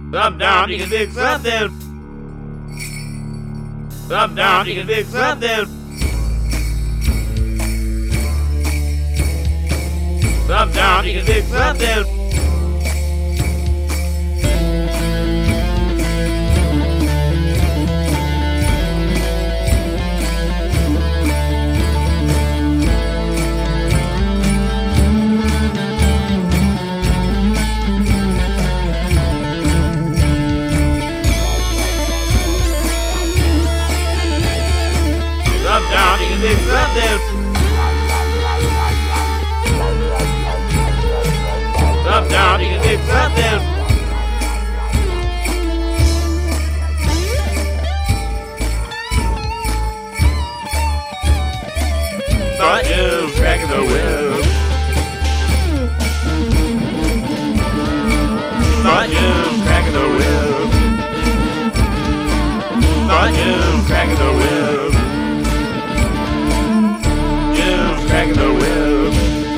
Up, down, you can fix something. Up, down, you can fix something. Up, down, you can fix something. Up, down, you can fix something. Up, down, you can fix something. Thought you was cracking the whip. Thought you was cracking the whip. Thought you was cracking the whip. Cracking the whip.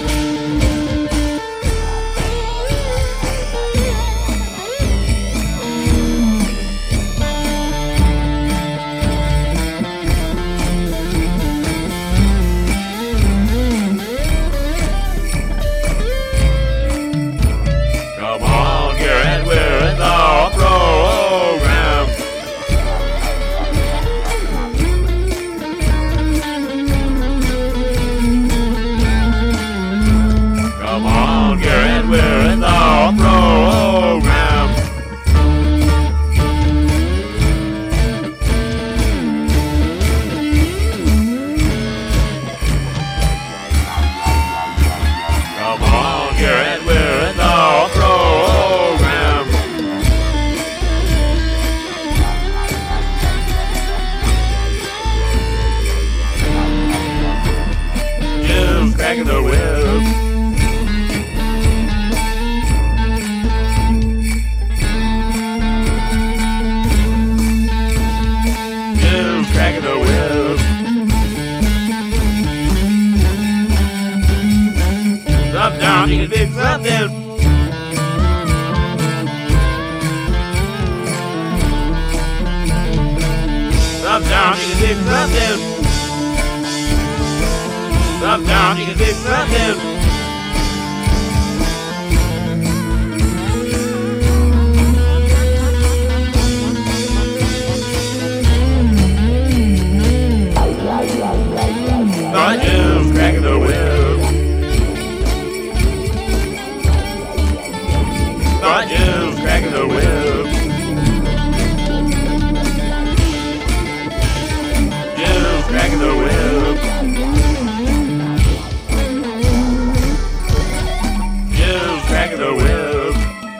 Come on, Garrett, we're in the program. Come on, Garrett, we're in the program. Come on, Garrett, we're in the program. Jim's cracking the whip. Cracking the whip. Up, down, you can fix something. Up, down, you can fix something. Up, down, you can fix something. Thought you was cracking the whip. Thought you was cracking the whip. You was cracking the whip. You was cracking the whip.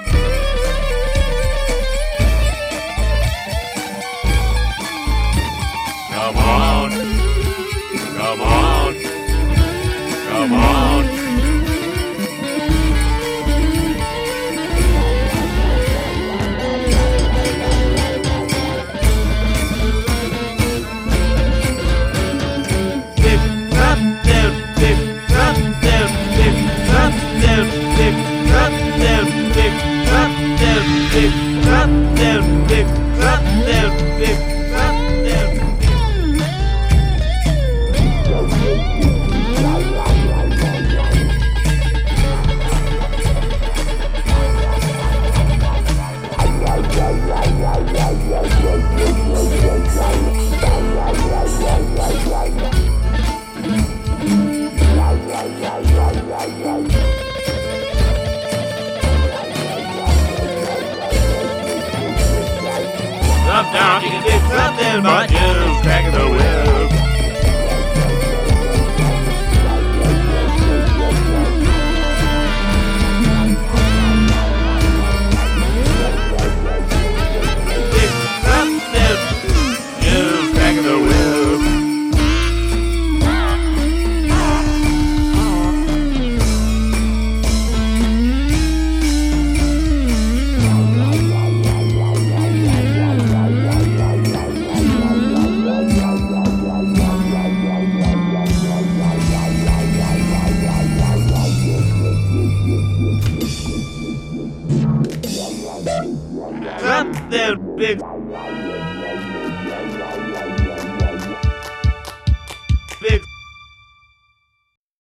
Come on. Come on, come on. Fix something, fix something, fix something, fix something, fix something, fix something, fix something, fix something. Up, down, you can fix something, but you's cracking the whip. Fix something, you's cracking the whip. something big.